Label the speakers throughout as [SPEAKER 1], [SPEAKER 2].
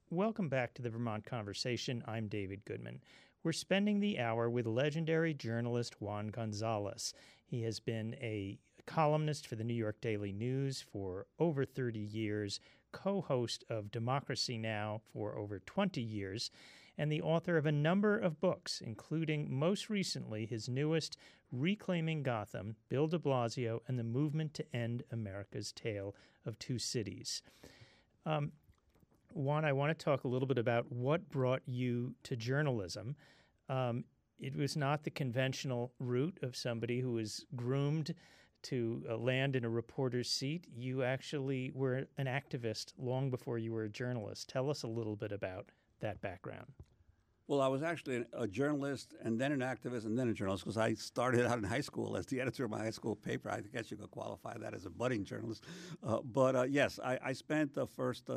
[SPEAKER 1] Welcome back to the Vermont Conversation. I'm David Goodman. We're spending the hour with legendary journalist Juan Gonzalez. He has been a columnist for the New York Daily News for over 30 years, co-host of Democracy Now! For over 20 years, and the author of a number of books, including most recently his newest, Reclaiming Gotham, Bill de Blasio and the Movement to End America's Tale of Two Cities. Juan, I want to talk a little bit about what brought you to journalism. It was not the conventional route of somebody who was groomed to land in a reporter's seat. You actually were an activist long before you were a journalist. Tell us a little bit about that background.
[SPEAKER 2] Well, I was actually a journalist and then an activist and then a journalist because I started out in high school as the editor of my high school paper. I guess you could qualify that as a budding journalist. But yes, I spent the first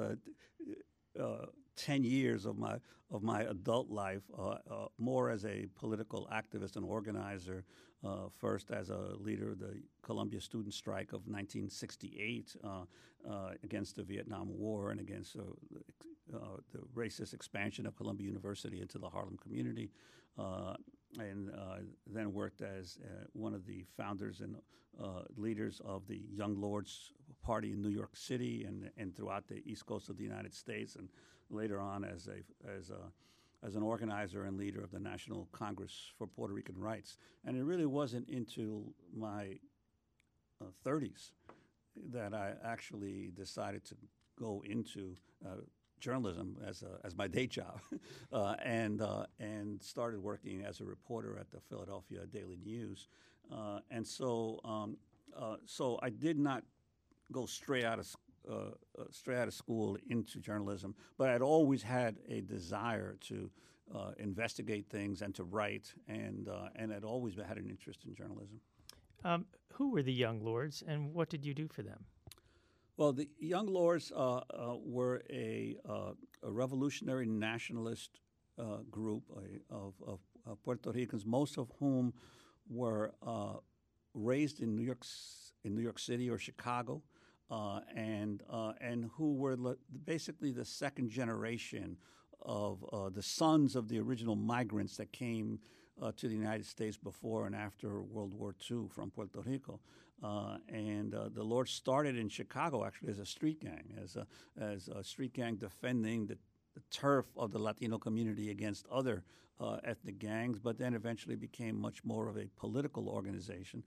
[SPEAKER 2] 10 years of my adult life more as a political activist and organizer, first as a leader of the Columbia student strike of 1968 against the Vietnam War and against the racist expansion of Columbia University into the Harlem community, and then worked as one of the founders and leaders of the Young Lords Party in New York City and throughout the East Coast of the United States, and later on as an organizer and leader of the National Congress for Puerto Rican Rights. And it really wasn't into my 30s that I actually decided to go into journalism as my day job, and started working as a reporter at the Philadelphia Daily News. So I did not go straight out of school into journalism, but I'd always had a desire to investigate things and to write, and I'd always had an interest in journalism.
[SPEAKER 1] Who were the Young Lords, and what did you do for them?
[SPEAKER 2] Well, the Young Lords were a revolutionary nationalist group of Puerto Ricans, most of whom were raised in New York City or Chicago, and who were basically the second generation of the sons of the original migrants that came to the United States before and after World War II from Puerto Rico. The Lords started in Chicago actually as a street gang, as a street gang defending the turf of the Latino community against other ethnic gangs, but then eventually became much more of a political organization.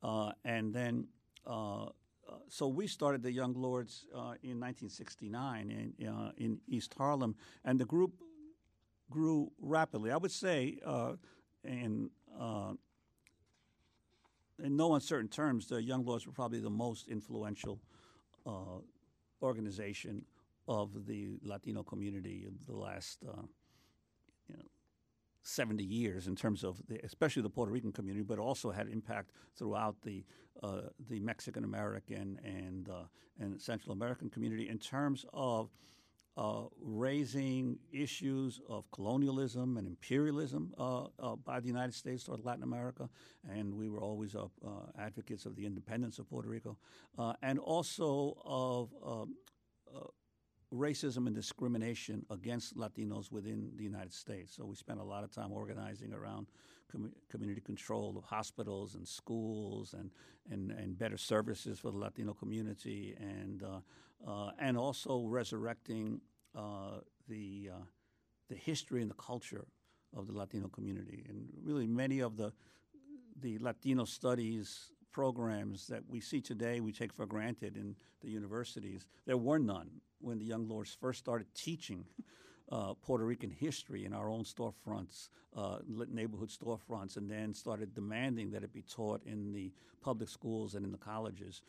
[SPEAKER 2] So we started the Young Lords in 1969 in East Harlem, and the group grew rapidly. I would say, in no uncertain terms, the Young Lords were probably the most influential organization of the Latino community of the last 70 years in terms of especially the Puerto Rican community, but also had impact throughout the Mexican American and Central American community in terms of raising issues of colonialism and imperialism by the United States toward Latin America, and we were always advocates of the independence of Puerto Rico, and also of racism and discrimination against Latinos within the United States. So we spent a lot of time organizing around community control of hospitals and schools and better services for the Latino community, and also resurrecting the history and the culture of the Latino community. And really many of the Latino studies programs that we see today, we take for granted in the universities. There were none when the Young Lords first started teaching Puerto Rican history in our own storefronts, neighborhood storefronts, and then started demanding that it be taught in the public schools and in the colleges.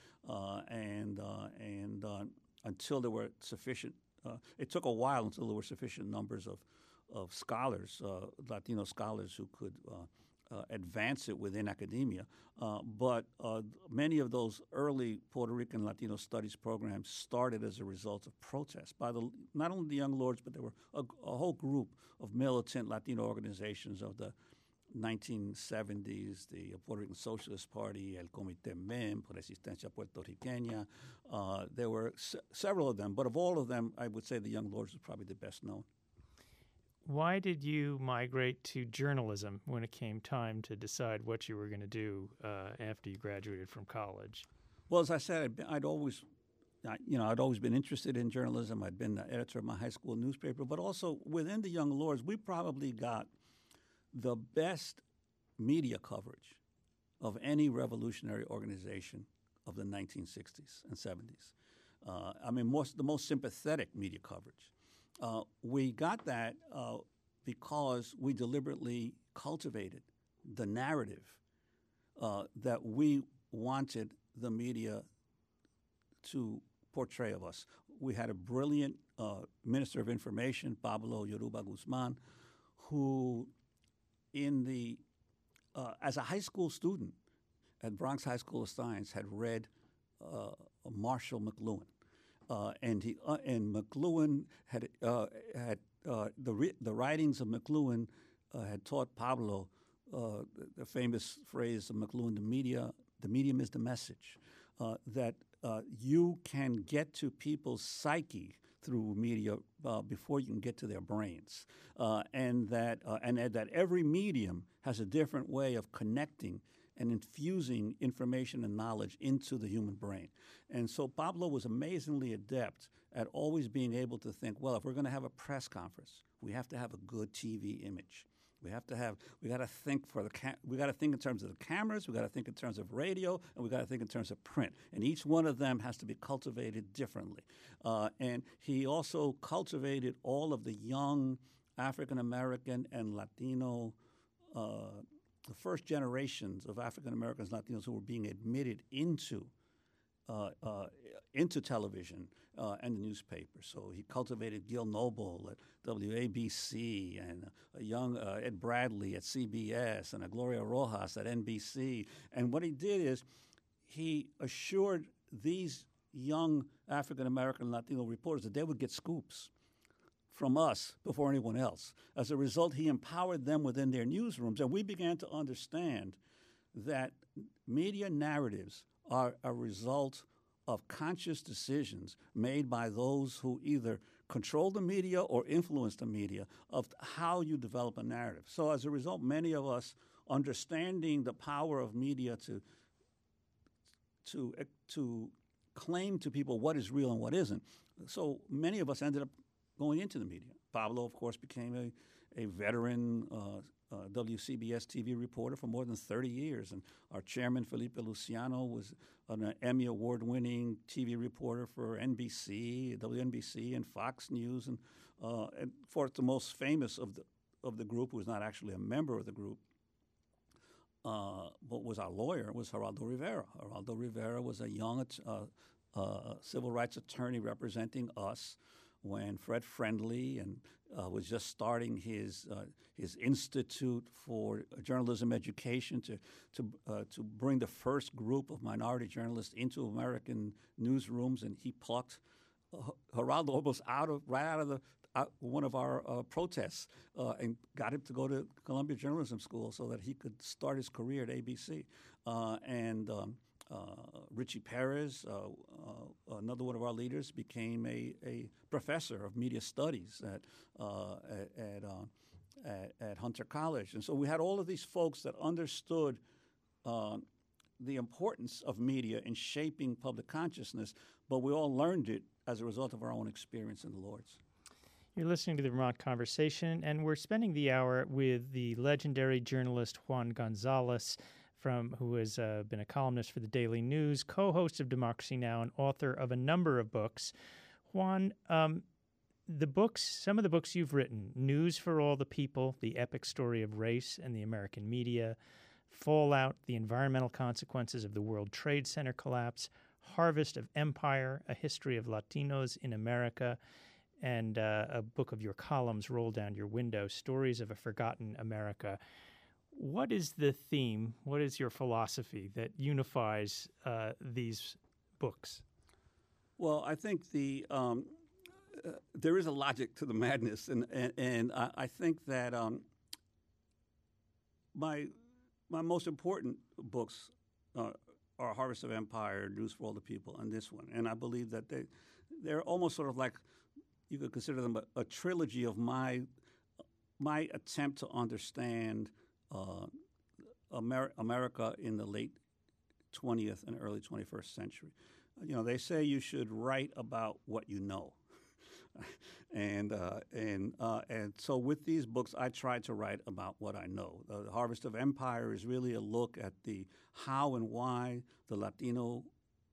[SPEAKER 2] Until there were sufficient, it took a while until there were sufficient numbers of scholars, Latino scholars who could advance it within academia. But many of those early Puerto Rican Latino studies programs started as a result of protests by not only the Young Lords, but there were a whole group of militant Latino organizations of the 1970s, the Puerto Rican Socialist Party, El Comité MEM, por Resistencia Puertorriqueña. There were several of them, but of all of them, I would say the Young Lords was probably the best known.
[SPEAKER 1] Why did you migrate to journalism when it came time to decide what you were going to do after you graduated from college?
[SPEAKER 2] Well, as I said, I'd always been interested in journalism. I'd been the editor of my high school newspaper, but also within the Young Lords, we probably got the best media coverage of any revolutionary organization of the 1960s and 70s. The most sympathetic media coverage. We got that because we deliberately cultivated the narrative that we wanted the media to portray of us. We had a brilliant Minister of Information, Pablo Yoruba Guzman, who as a high school student at Bronx High School of Science had read Marshall McLuhan. And McLuhan had the writings of McLuhan had taught Pablo the famous phrase of McLuhan: the medium is the message. That you can get to people's psyche through media before you can get to their brains, and that every medium has a different way of connecting and infusing information and knowledge into the human brain. And so Pablo was amazingly adept at always being able to think, well, if we're going to have a press conference, we have to have a good TV image. We got to think in terms of the cameras, we got to think in terms of radio, and we got to think in terms of print. And each one of them has to be cultivated differently. And he also cultivated all of the young African American and Latino the first generations of African Americans, Latinos who were being admitted into television and the newspaper. So he cultivated Gil Noble at WABC and a young Ed Bradley at CBS and a Gloria Rojas at NBC. And what he did is he assured these young African American Latino reporters that they would get scoops from us before anyone else. As a result, he empowered them within their newsrooms, and we began to understand that media narratives are a result of conscious decisions made by those who either control the media or influence the media of how you develop a narrative. So as a result, many of us, understanding the power of media to claim to people what is real and what isn't, so many of us ended up going into the media. Pablo, of course, became a veteran WCBS TV reporter for more than 30 years. And our chairman, Felipe Luciano, was an Emmy Award-winning TV reporter for NBC, WNBC, and Fox News. And for the most famous of the group, who was not actually a member of the group, but was our lawyer, was Geraldo Rivera. Geraldo Rivera was a young civil rights attorney representing us when Fred Friendly was just starting his Institute for Journalism Education to bring the first group of minority journalists into American newsrooms, and he plucked Geraldo almost right out of one of our protests and got him to go to Columbia Journalism School so that he could start his career at ABC. Richie Perez, another one of our leaders, became a professor of media studies at Hunter College. And so we had all of these folks that understood the importance of media in shaping public consciousness, but we all learned it as a result of our own experience in the Lords.
[SPEAKER 1] You're listening to the Vermont Conversation, and we're spending the hour with the legendary journalist Juan Gonzalez, who has been a columnist for the Daily News, co-host of Democracy Now!, and author of a number of books. Juan, some of the books you've written, News for All the People, The Epic Story of Race and the American Media, Fallout, The Environmental Consequences of the World Trade Center Collapse, Harvest of Empire, A History of Latinos in America, and a book of your columns, Roll Down Your Window, Stories of a Forgotten America. What is the theme, what is your philosophy that unifies these books?
[SPEAKER 2] Well, I think there is a logic to the madness, and I think that my most important books are Harvest of Empire, News for All the People, and this one. And I believe that they're almost sort of like, you could consider them a trilogy of my attempt to understand America in the late 20th and early 21st century. They say you should write about what you know. And so with these books, I tried to write about what I know. The Harvest of Empire is really a look at the how and why the Latino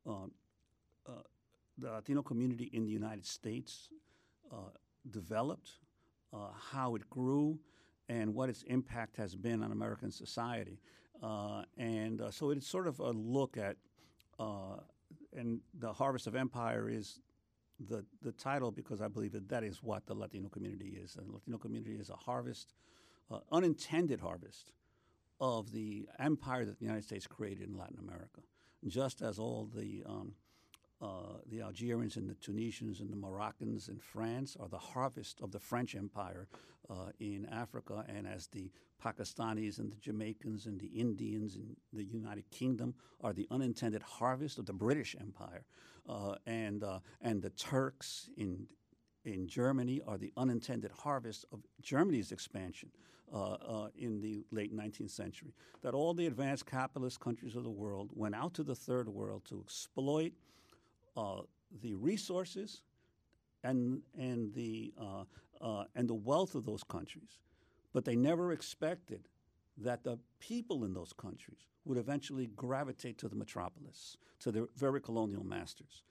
[SPEAKER 2] community in the United States developed, how it grew, and what its impact has been on American society. So it's sort of a look at, and the Harvest of Empire is the title because I believe that is what the Latino community is. And the Latino community is a harvest, unintended harvest of the empire that the United States created in Latin America. Just as all the Algerians and the Tunisians and the Moroccans in France are the harvest of the French Empire in Africa, and as the Pakistanis and the Jamaicans and the Indians in the United Kingdom are the unintended harvest of the British Empire, and the Turks in Germany are the unintended harvest of Germany's expansion in the late 19th century. That all the advanced capitalist countries of the world went out to the third world to exploit the resources and the wealth of those countries, but they never expected that the people in those countries would eventually gravitate to the metropolis, to their very colonial masters.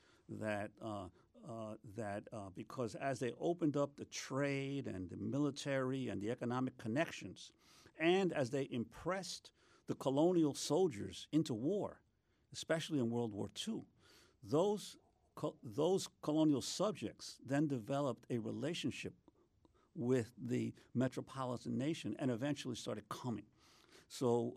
[SPEAKER 2] Because as they opened up the trade and the military and the economic connections, and as they impressed the colonial soldiers into war, especially in World War II, those colonial subjects then developed a relationship with the metropolitan nation and eventually started coming. So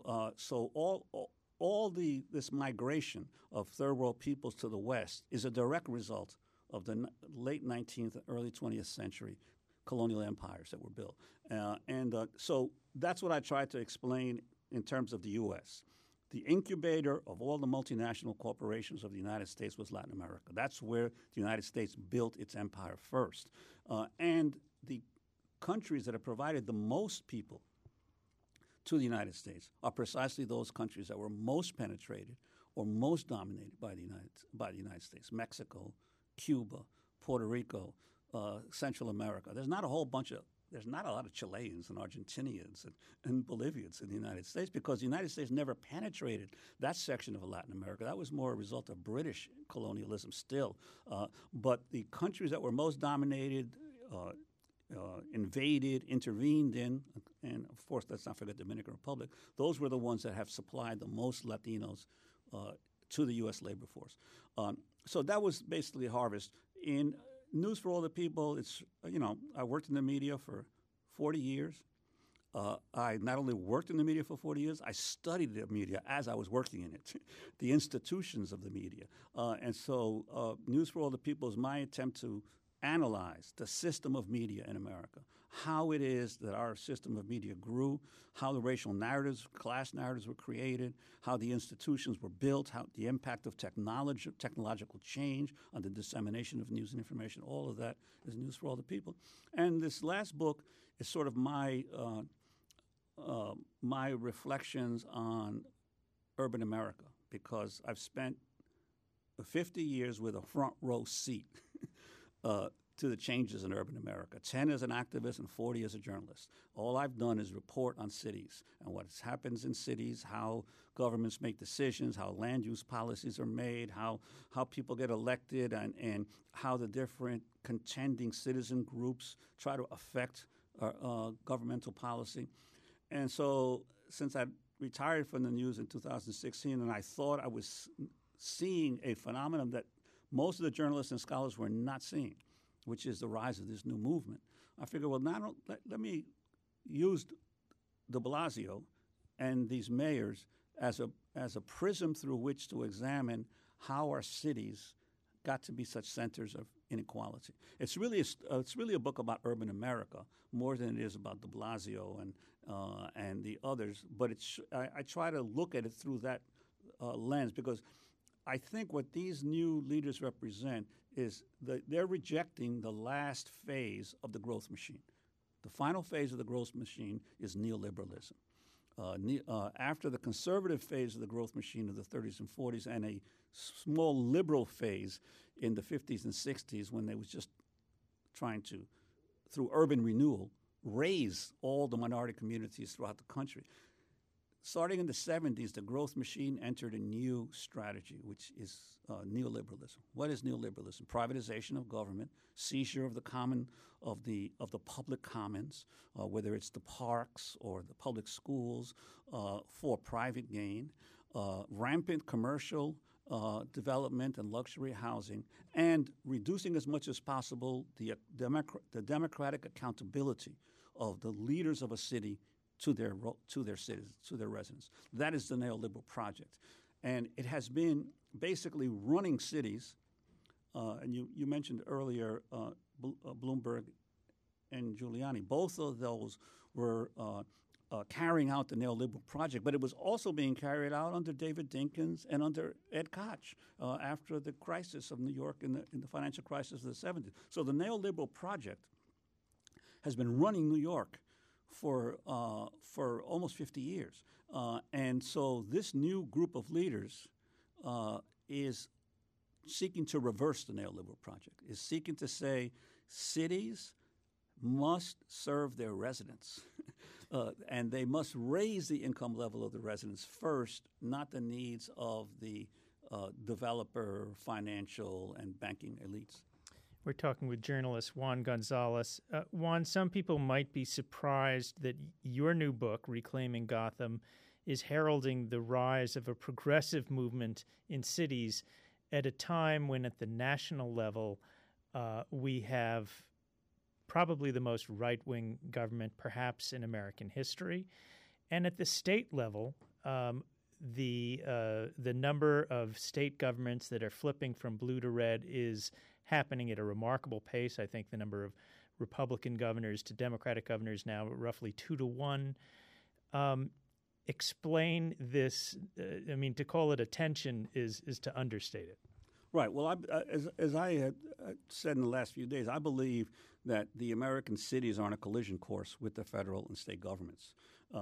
[SPEAKER 2] this migration of third world peoples to the West is a direct result of the late 19th and early 20th century colonial empires that were built. So that's what I tried to explain in terms of the U.S. The incubator of all the multinational corporations of the United States was Latin America. That's where the United States built its empire first. And the countries that have provided the most people to the United States are precisely those countries that were most penetrated or most dominated by the United States: Mexico, Cuba, Puerto Rico, Central America. There's not a lot of Chileans and Argentinians and Bolivians in the United States because the United States never penetrated that section of Latin America. That was more a result of British colonialism still. But the countries that were most dominated, invaded, intervened in, and of course let's not forget the Dominican Republic, those were the ones that have supplied the most Latinos to the U.S. labor force. So that was basically Harvest. In News for All the People, I worked in the media for 40 years. I not only worked in the media for 40 years, I studied the media as I was working in it, the institutions of the media. And so News for All the People is my attempt to analyze the system of media in America, how it is that our system of media grew, how the racial narratives, class narratives were created, how the institutions were built, how the impact of technological change on the dissemination of news and information. All of that is News for All the People. And this last book is sort of my reflections on urban America, because I've spent 50 years with a front row seat to the changes in urban America, 10 as an activist and 40 as a journalist. All I've done is report on cities and what happens in cities, how governments make decisions, how land use policies are made, how people get elected, and how the different contending citizen groups try to affect governmental policy. And so since I retired from the news in 2016, and I thought I was seeing a phenomenon that most of the journalists and scholars were not seeing, which is the rise of this new movement, I figured, well, let me use de Blasio and these mayors as a prism through which to examine how our cities got to be such centers of inequality. It's really a book about urban America more than it is about De Blasio and the others. But I try to look at it through that lens, because I think what these new leaders represent is that they're rejecting the last phase of the growth machine. The final phase of the growth machine is neoliberalism. After the conservative phase of the growth machine of the 30s and 40s and a small liberal phase in the 50s and 60s, when they was just trying to, through urban renewal, raise all the minority communities throughout the country. Starting in the 70s, the growth machine entered a new strategy, which is neoliberalism. What is neoliberalism? Privatization of government, seizure of the public commons, whether it's the parks or the public schools, for private gain, rampant commercial development and luxury housing, and reducing as much as possible the democratic accountability of the leaders of a city to their citizens, to their residents. That is the neoliberal project. And it has been basically running cities, and you mentioned earlier Bloomberg and Giuliani. Both of those were carrying out the neoliberal project, but it was also being carried out under David Dinkins and under Ed Koch after the crisis of New York in the financial crisis of the 70s. So the neoliberal project has been running New York for almost 50 years. And so this new group of leaders is seeking to reverse the neoliberal project, is seeking to say cities must serve their residents. And they must raise the income level of the residents first, not the needs of the developer, financial, and banking elites.
[SPEAKER 1] We're talking with journalist Juan Gonzalez. Juan, some people might be surprised that your new book, Reclaiming Gotham, is heralding the rise of a progressive movement in cities at a time when at the national level we have probably the most right-wing government perhaps in American history. And at the state level, the number of state governments that are flipping from blue to red is happening at a remarkable pace. I think the number of Republican governors to Democratic governors now roughly 2 to 1. Explain this. I mean, to call it a tension is to understate it.
[SPEAKER 2] Right. Well, as I had said in the last few days, I believe that the American cities are on a collision course with the federal and state governments.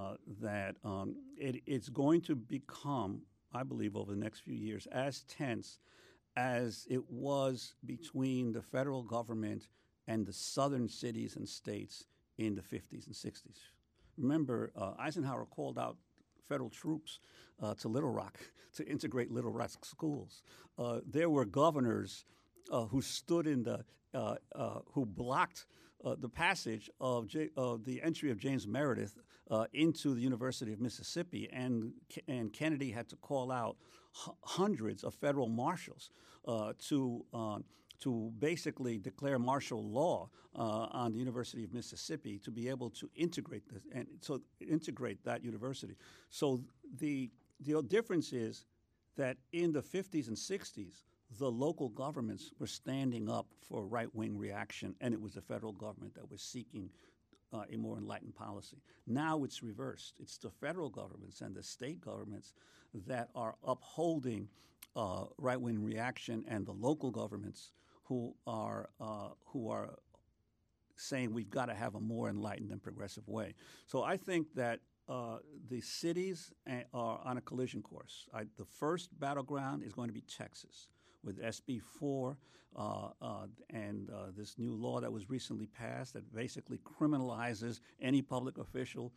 [SPEAKER 2] It's going to become, I believe, over the next few years, as tense as it was between the federal government and the southern cities and states in the 50s and 60s. Remember, Eisenhower called out federal troops to Little Rock to integrate Little Rock schools. There were governors who stood in who blocked the passage of the entry of James Meredith into the University of Mississippi, and Kennedy had to call out hundreds of federal marshals to basically declare martial law on the University of Mississippi to be able to integrate this and so integrate that university. So the difference is that in the 50s and 60s, the local governments were standing up for right-wing reaction, and it was the federal government that was seeking a more enlightened policy. Now it's reversed. It's the federal governments and the state governments that are upholding right-wing reaction, and the local governments who are saying we've got to have a more enlightened and progressive way. So I think that the cities are on a collision course. The first battleground is going to be Texas, with SB 4 and this new law that was recently passed that basically criminalizes any public official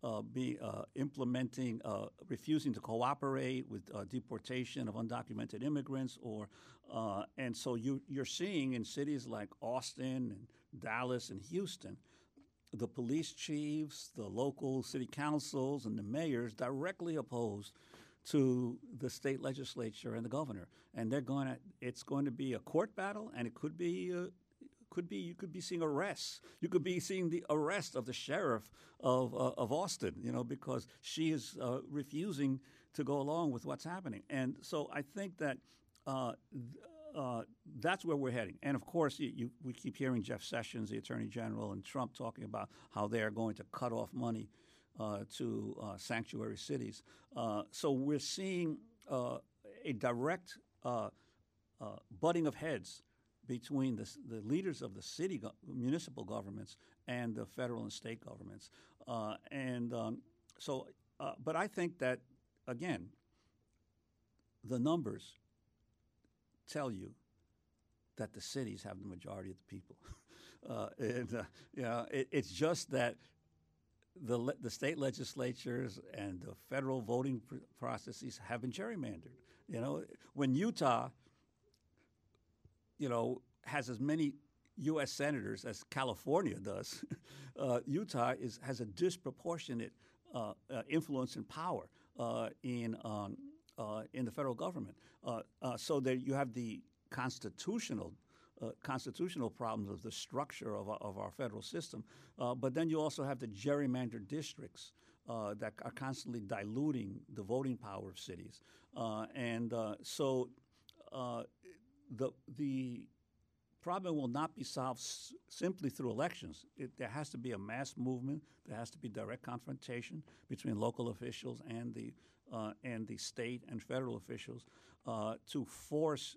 [SPEAKER 2] refusing to cooperate with deportation of undocumented immigrants, and so you're seeing in cities like Austin and Dallas and Houston, the police chiefs, the local city councils, and the mayors directly opposed to the state legislature and the governor, and it's going to be a court battle, and it could be you could be seeing arrests. You could be seeing the arrest of the sheriff of Austin, because she is refusing to go along with what's happening. And so I think that that's where we're heading. And of course, we keep hearing Jeff Sessions, the Attorney General, and Trump talking about how they are going to cut off money to sanctuary cities. So we're seeing a direct butting of heads between the leaders of the municipal governments and the federal and state governments. But I think that, again, the numbers tell you that the cities have the majority of the people. It's just that the state legislatures and the federal voting processes have been gerrymandered. When Utah, has as many U.S. senators as California does, Utah has a disproportionate influence and power in the federal government. So that you have the constitutional problems of the structure of our federal system, but then you also have the gerrymandered districts that are constantly diluting the voting power of cities, so the problem will not be solved simply through elections. There has to be a mass movement. There has to be direct confrontation between local officials and the state and federal officials to force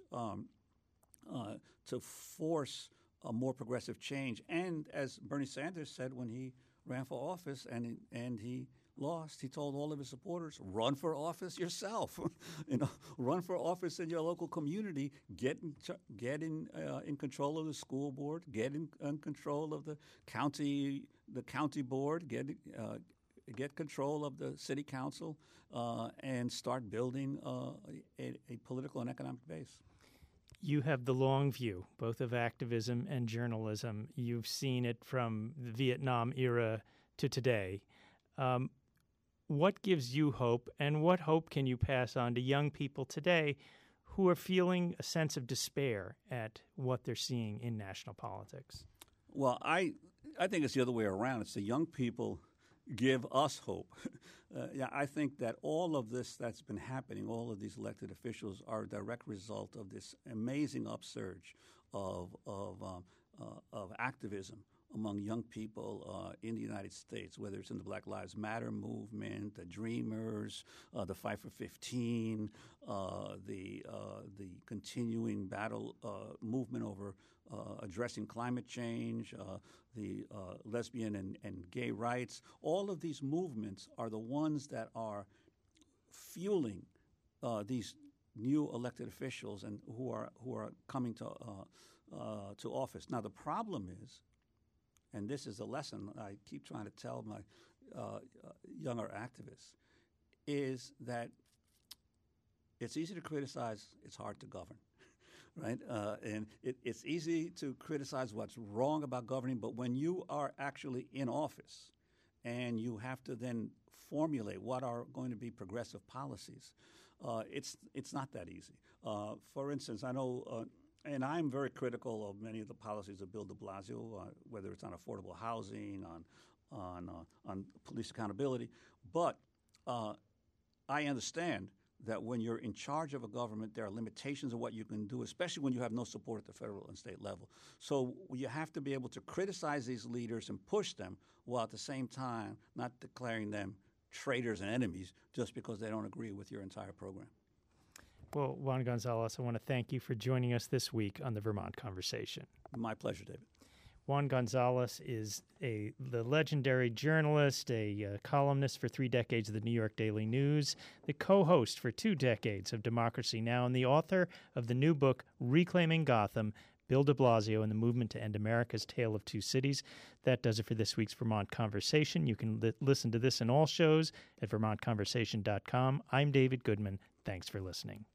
[SPEAKER 2] a more progressive change. And as Bernie Sanders said when he ran for office and he lost, he told all of his supporters, run for office yourself. Run for office in your local community. Get in control of the school board. Get in control of the county board. Get control of the city council, and start building a political and economic base.
[SPEAKER 1] You have the long view, both of activism and journalism. You've seen it from the Vietnam era to today. What gives you hope, and what hope can you pass on to young people today who are feeling a sense of despair at what they're seeing in national politics?
[SPEAKER 2] Well, I think it's the other way around. It's the young people give us hope. I think that all of this that's been happening, all of these elected officials, are a direct result of this amazing upsurge of activism among young people in the United States, whether it's in the Black Lives Matter movement, the Dreamers, the Fight for 15, the continuing battle movement over addressing climate change, the lesbian and gay rights. All of these movements are the ones that are fueling these new elected officials and who are coming to office. Now the problem is, and this is a lesson I keep trying to tell my younger activists, is that it's easy to criticize, it's hard to govern, right? And it's easy to criticize what's wrong about governing, but when you are actually in office and you have to then formulate what are going to be progressive policies, it's not that easy. For instance, I know and I'm very critical of many of the policies of Bill de Blasio, whether it's on affordable housing, on police accountability. But I understand that when you're in charge of a government, there are limitations of what you can do, especially when you have no support at the federal and state level. So you have to be able to criticize these leaders and push them, while at the same time not declaring them traitors and enemies just because they don't agree with your entire program.
[SPEAKER 1] Well, Juan Gonzalez, I want to thank you for joining us this week on the Vermont Conversation.
[SPEAKER 2] My pleasure, David.
[SPEAKER 1] Juan Gonzalez is the legendary journalist, a columnist for 3 decades of the New York Daily News, the co-host for 2 decades of Democracy Now!, and the author of the new book, Reclaiming Gotham, Bill de Blasio and the Movement to End America's Tale of Two Cities. That does it for this week's Vermont Conversation. You can listen to this and all shows at vermontconversation.com. I'm David Goodman. Thanks for listening.